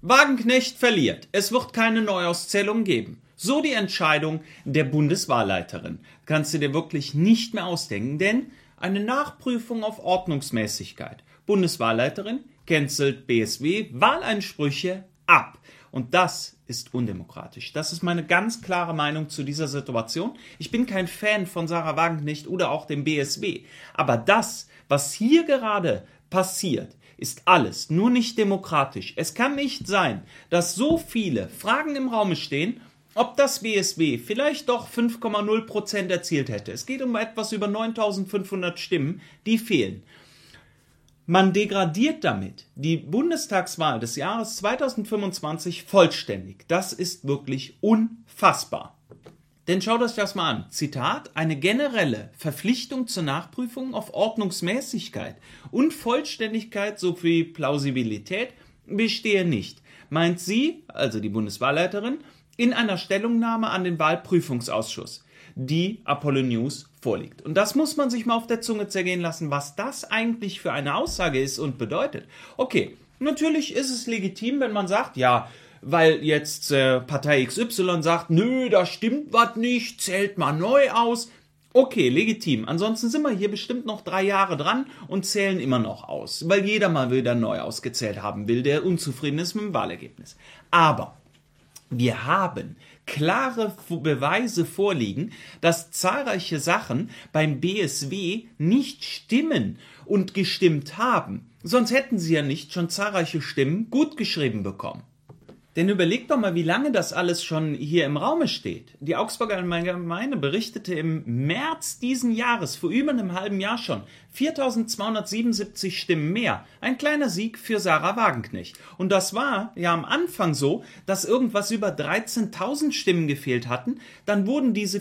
Wagenknecht verliert. Es wird keine Neuauszählung geben. So die Entscheidung der Bundeswahlleiterin. Kannst du dir wirklich nicht mehr ausdenken, denn eine Nachprüfung auf Ordnungsmäßigkeit. Bundeswahlleiterin cancelt BSW Wahleinsprüche ab. Und das ist undemokratisch. Das ist meine ganz klare Meinung zu dieser Situation. Ich bin kein Fan von Sarah Wagenknecht oder auch dem BSW. Aber das, was hier gerade passiert, ist alles nur nicht demokratisch. Es kann nicht sein, dass so viele Fragen im Raum stehen, ob das BSW vielleicht doch 5,0% erzielt hätte. Es geht um etwas über 9.500 Stimmen, die fehlen. Man degradiert damit die Bundestagswahl des Jahres 2025 vollständig. Das ist wirklich unfassbar. Denn schaut euch das mal an. Zitat: Eine generelle Verpflichtung zur Nachprüfung auf Ordnungsmäßigkeit und Vollständigkeit sowie Plausibilität bestehe nicht, meint sie, also die Bundeswahlleiterin, in einer Stellungnahme an den Wahlprüfungsausschuss, die Apollo News vorliegt. Und das muss man sich mal auf der Zunge zergehen lassen, was das eigentlich für eine Aussage ist und bedeutet. Okay, natürlich ist es legitim, wenn man sagt, ja, weil jetzt Partei XY sagt, nö, da stimmt was nicht, zählt mal neu aus. Okay, legitim. Ansonsten sind wir hier bestimmt noch 3 Jahre dran und zählen immer noch aus, weil jeder mal wieder neu ausgezählt haben will, der unzufrieden ist mit dem Wahlergebnis. Aber wir haben klare Beweise vorliegen, dass zahlreiche Sachen beim BSW nicht stimmen und gestimmt haben. Sonst hätten sie ja nicht schon zahlreiche Stimmen gutgeschrieben bekommen. Denn überlegt doch mal, wie lange das alles schon hier im Raume steht. Die Augsburger Allgemeine berichtete im März diesen Jahres, vor über einem halben Jahr schon, 4.277 Stimmen mehr. Ein kleiner Sieg für Sarah Wagenknecht. Und das war ja am Anfang so, dass irgendwas über 13.000 Stimmen gefehlt hatten. Dann wurden diese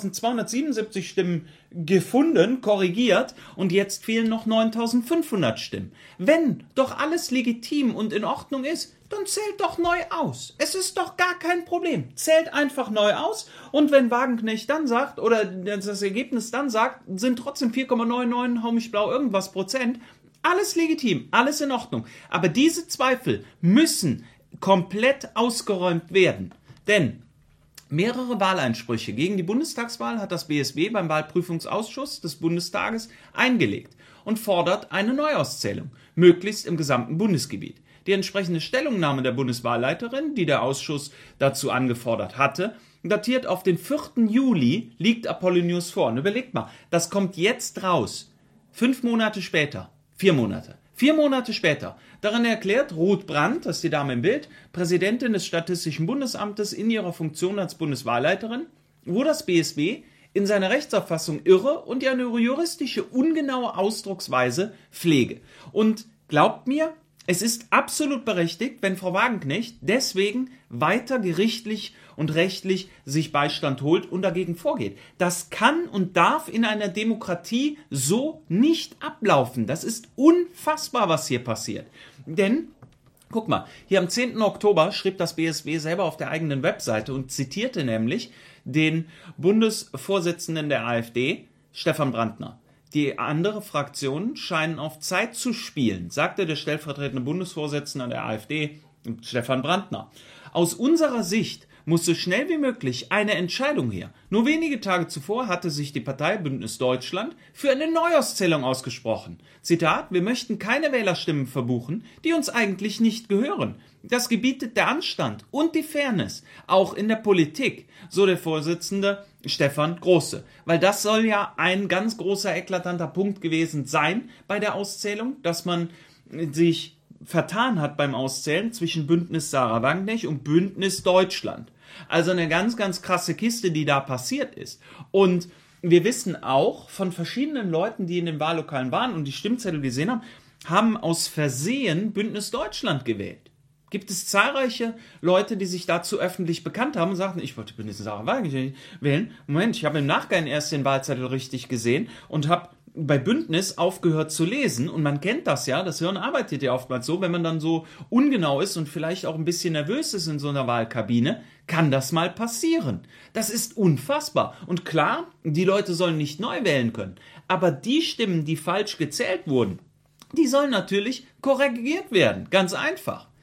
4.277 Stimmen gefunden, korrigiert und jetzt fehlen noch 9.500 Stimmen. Wenn doch alles legitim und in Ordnung ist, dann zählt doch neu aus. Es ist doch gar kein Problem. Zählt einfach neu aus und wenn Wagenknecht dann sagt, oder das Ergebnis dann sagt, sind trotzdem 4,99 hau mich blau irgendwas Prozent, alles legitim, alles in Ordnung. Aber diese Zweifel müssen komplett ausgeräumt werden. Denn mehrere Wahleinsprüche gegen die Bundestagswahl hat das BSW beim Wahlprüfungsausschuss des Bundestages eingelegt und fordert eine Neuauszählung, möglichst im gesamten Bundesgebiet. Die entsprechende Stellungnahme der Bundeswahlleiterin, die der Ausschuss dazu angefordert hatte, datiert auf den 4. Juli, liegt Apollo News vor. Und überlegt mal, das kommt jetzt raus. 5 Monate später. 4 Monate. 4 Monate später. Darin erklärt Ruth Brandt, das ist die Dame im Bild, Präsidentin des Statistischen Bundesamtes in ihrer Funktion als Bundeswahlleiterin, wo das BSW in seiner Rechtsauffassung irre und ja eine juristische ungenaue Ausdrucksweise pflege. Und glaubt mir, es ist absolut berechtigt, wenn Frau Wagenknecht deswegen weiter gerichtlich und rechtlich sich Beistand holt und dagegen vorgeht. Das kann und darf in einer Demokratie so nicht ablaufen. Das ist unfassbar, was hier passiert. Denn, guck mal, hier am 10. Oktober schrieb das BSW selber auf der eigenen Webseite und zitierte nämlich den Bundesvorsitzenden der AfD, Stefan Brandner. Die andere Fraktionen scheinen auf Zeit zu spielen, sagte der stellvertretende Bundesvorsitzende der AfD, Stefan Brandner. Aus unserer Sicht muss so schnell wie möglich eine Entscheidung her. Nur wenige Tage zuvor hatte sich die Partei Bündnis Deutschland für eine Neuauszählung ausgesprochen. Zitat: Wir möchten keine Wählerstimmen verbuchen, die uns eigentlich nicht gehören. Das gebietet der Anstand und die Fairness, auch in der Politik, so der Vorsitzende Stefan Große. Weil das soll ja ein ganz großer, eklatanter Punkt gewesen sein bei der Auszählung, dass man sich vertan hat beim Auszählen zwischen Bündnis Sarah Wagenknecht und Bündnis Deutschland. Also eine ganz, ganz krasse Kiste, die da passiert ist. Und wir wissen auch von verschiedenen Leuten, die in den Wahllokalen waren und die Stimmzettel gesehen haben, haben aus Versehen Bündnis Deutschland gewählt. Gibt es zahlreiche Leute, die sich dazu öffentlich bekannt haben und sagten, ich wollte Bündnis Sarah Wagenknecht wählen. Moment, ich habe im Nachgang erst den Wahlzettel richtig gesehen und habe bei Bündnis aufgehört zu lesen. Und man kennt das ja, das Hirn arbeitet ja oftmals so, wenn man dann so ungenau ist und vielleicht auch ein bisschen nervös ist in so einer Wahlkabine, kann das mal passieren. Das ist unfassbar. Und klar, die Leute sollen nicht neu wählen können. Aber die Stimmen, die falsch gezählt wurden, die sollen natürlich korrigiert werden. Ganz einfach.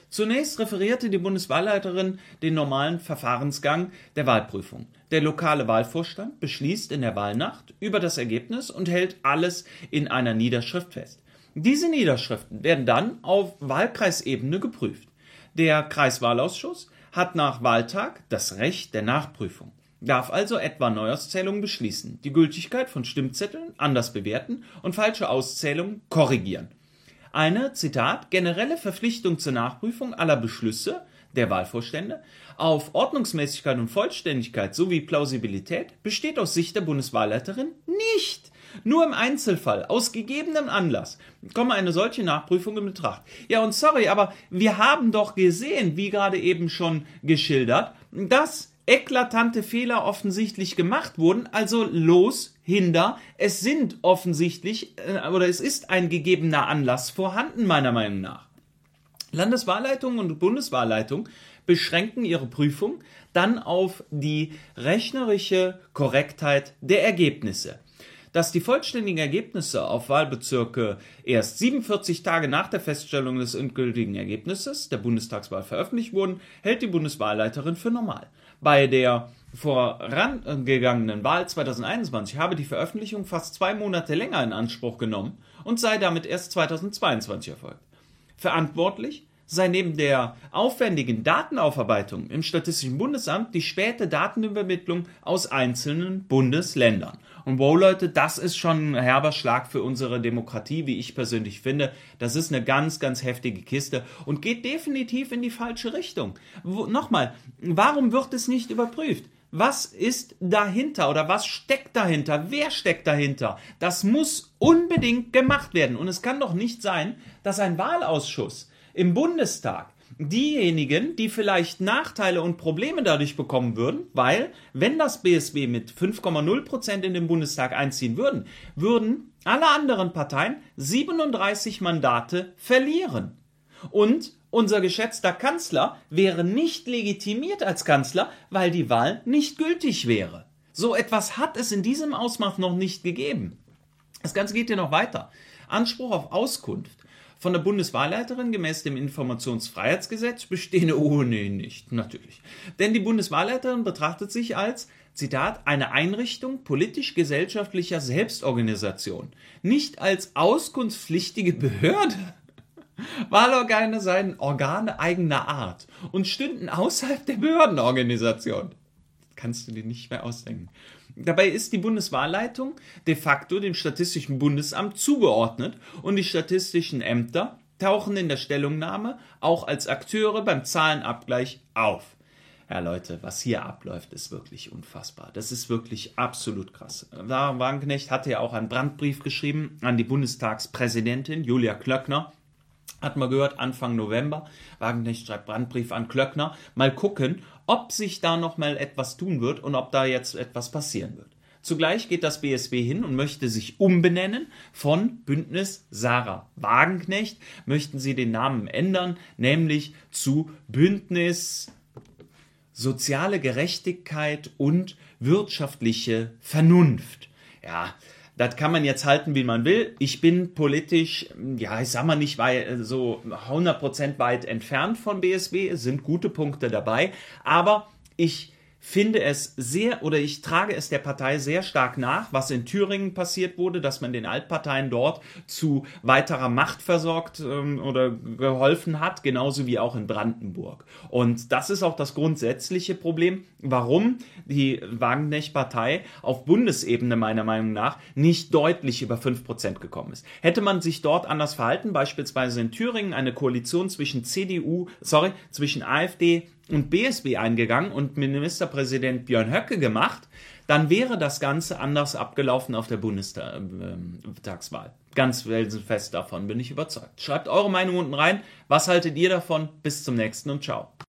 Zunächst referierte die Bundeswahlleiterin den normalen Verfahrensgang der Wahlprüfung. Der lokale Wahlvorstand beschließt in der Wahlnacht über das Ergebnis und hält alles in einer Niederschrift fest. Diese Niederschriften werden dann auf Wahlkreisebene geprüft. Der Kreiswahlausschuss hat nach Wahltag das Recht der Nachprüfung, darf also etwa Neuauszählungen beschließen, die Gültigkeit von Stimmzetteln anders bewerten und falsche Auszählungen korrigieren. Eine, Zitat, generelle Verpflichtung zur Nachprüfung aller Beschlüsse der Wahlvorstände auf Ordnungsmäßigkeit und Vollständigkeit sowie Plausibilität besteht aus Sicht der Bundeswahlleiterin nicht. Nur im Einzelfall, aus gegebenem Anlass, komme eine solche Nachprüfung in Betracht. Ja, und sorry, aber wir haben doch gesehen, wie gerade eben schon geschildert, dass eklatante Fehler offensichtlich gemacht wurden, also los, hinder, es sind offensichtlich, oder es ist ein gegebener Anlass vorhanden, meiner Meinung nach. Landeswahlleitung und Bundeswahlleitung beschränken ihre Prüfung dann auf die rechnerische Korrektheit der Ergebnisse. Dass die vollständigen Ergebnisse auf Wahlbezirke erst 47 Tage nach der Feststellung des endgültigen Ergebnisses der Bundestagswahl veröffentlicht wurden, hält die Bundeswahlleiterin für normal. Bei der vorangegangenen Wahl 2021 habe die Veröffentlichung fast 2 Monate länger in Anspruch genommen und sei damit erst 2022 erfolgt. Verantwortlich sei neben der aufwendigen Datenaufarbeitung im Statistischen Bundesamt die späte Datenübermittlung aus einzelnen Bundesländern. Und wow, Leute, das ist schon ein herber Schlag für unsere Demokratie, wie ich persönlich finde. Das ist eine ganz, ganz heftige Kiste und geht definitiv in die falsche Richtung. Nochmal, warum wird es nicht überprüft? Was ist dahinter oder was steckt dahinter? Wer steckt dahinter? Das muss unbedingt gemacht werden. Und es kann doch nicht sein, dass ein Wahlausschuss im Bundestag diejenigen, die vielleicht Nachteile und Probleme dadurch bekommen würden, weil, wenn das BSW mit 5,0% in den Bundestag einziehen würden alle anderen Parteien 37 Mandate verlieren. Und unser geschätzter Kanzler wäre nicht legitimiert als Kanzler, weil die Wahl nicht gültig wäre. So etwas hat es in diesem Ausmaß noch nicht gegeben. Das Ganze geht hier noch weiter. Anspruch auf Auskunft von der Bundeswahlleiterin gemäß dem Informationsfreiheitsgesetz bestehe ohnehin nicht, natürlich. Denn die Bundeswahlleiterin betrachtet sich als, Zitat, eine Einrichtung politisch-gesellschaftlicher Selbstorganisation, nicht als auskunftspflichtige Behörde. Wahlorgane seien Organe eigener Art und stünden außerhalb der Behördenorganisation. Kannst du dir nicht mehr ausdenken. Dabei ist die Bundeswahlleitung de facto dem Statistischen Bundesamt zugeordnet und die statistischen Ämter tauchen in der Stellungnahme auch als Akteure beim Zahlenabgleich auf. Ja, Leute, was hier abläuft, ist wirklich unfassbar. Das ist wirklich absolut krass. Sarah Wagenknecht hatte ja auch einen Brandbrief geschrieben an die Bundestagspräsidentin Julia Klöckner. Hat man gehört, Anfang November. Wagenknecht schreibt Brandbrief an Klöckner. Mal gucken, ob sich da noch mal etwas tun wird und ob da jetzt etwas passieren wird. Zugleich geht das BSW hin und möchte sich umbenennen von Bündnis Sarah Wagenknecht. Möchten sie den Namen ändern, nämlich zu Bündnis Soziale Gerechtigkeit und wirtschaftliche Vernunft. Ja, das kann man jetzt halten, wie man will. Ich bin politisch, ja, ich sag mal nicht so 100% weit entfernt von BSW. Es sind gute Punkte dabei. Aber ich finde es ich trage es der Partei sehr stark nach, was in Thüringen passiert wurde, dass man den Altparteien dort zu weiterer Macht versorgt oder geholfen hat, genauso wie auch in Brandenburg. Und das ist auch das grundsätzliche Problem, warum die Wagenknecht-Partei auf Bundesebene meiner Meinung nach nicht deutlich über 5% gekommen ist. Hätte man sich dort anders verhalten, beispielsweise in Thüringen eine Koalition zwischen AfD und BSW eingegangen und Ministerpräsident Björn Höcke gemacht, dann wäre das Ganze anders abgelaufen auf der Bundestagswahl. Ganz felsenfest davon bin ich überzeugt. Schreibt eure Meinung unten rein. Was haltet ihr davon? Bis zum nächsten und ciao.